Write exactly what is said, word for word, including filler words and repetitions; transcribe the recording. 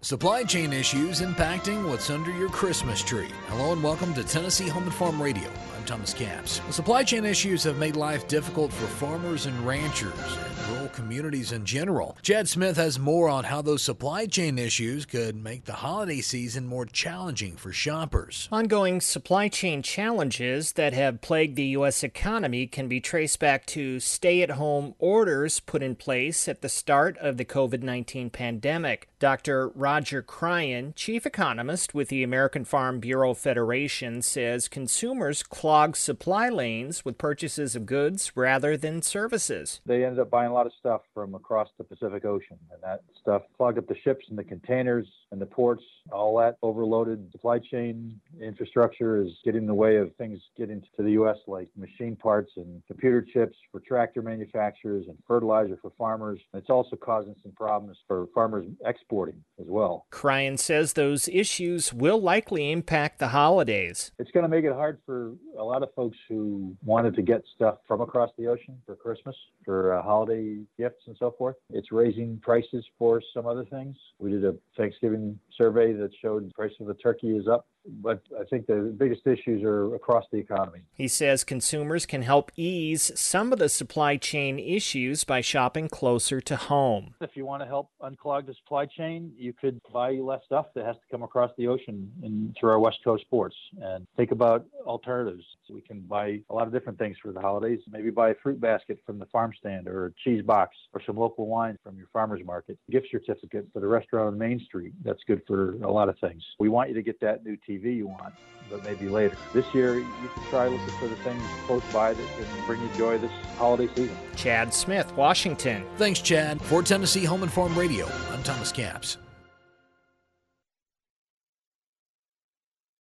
Supply chain issues impacting what's under your Christmas tree. Hello and welcome to Tennessee Home and Farm Radio. I'm Thomas Capps. The supply chain issues have made life difficult for farmers and ranchers and rural communities in general. Chad Smith has more on how those supply chain issues could make the holiday season more challenging for shoppers. Ongoing supply chain challenges that have plagued the U S economy can be traced back to stay-at-home orders put in place at the start of the covid nineteen pandemic. Doctor Roger Cryan, chief economist with the American Farm Bureau Federation, says consumers clog supply lanes with purchases of goods rather than services. They ended up buying a lot of stuff from across the Pacific Ocean, and that stuff clogged up the ships and the containers and the ports. All that overloaded supply chain infrastructure is getting in the way of things getting to the U S, like machine parts and computer chips for tractor manufacturers and fertilizer for farmers. It's also causing some problems for farmers exporting as well. Cryan says those issues will likely impact the holidays. It's going to make it hard for a lot of folks who wanted to get stuff from across the ocean for Christmas, for uh, holiday gifts and so forth. It's raising prices for some other things. We did a Thanksgiving survey that showed the price of the turkey is up, but I think the biggest issues are across the economy. He says consumers can help ease some of the supply chain issues by shopping closer to home. If you want to help unclog the supply chain, you could buy less stuff that has to come across the ocean and through our West Coast ports, and think about alternatives. So we can buy a lot of different things for the holidays. Maybe buy a fruit basket from the farm stand, or a cheese box, or some local wine from your farmer's market. Gift certificate for the restaurant on Main Street. That's good for a lot of things. We want you to get that new T V you want, but maybe later. This year, you can try looking for the things close by that can bring you joy this holiday season. Chad Smith, Washington. Thanks, Chad. For Tennessee Home and Farm Radio, I'm Thomas Capps.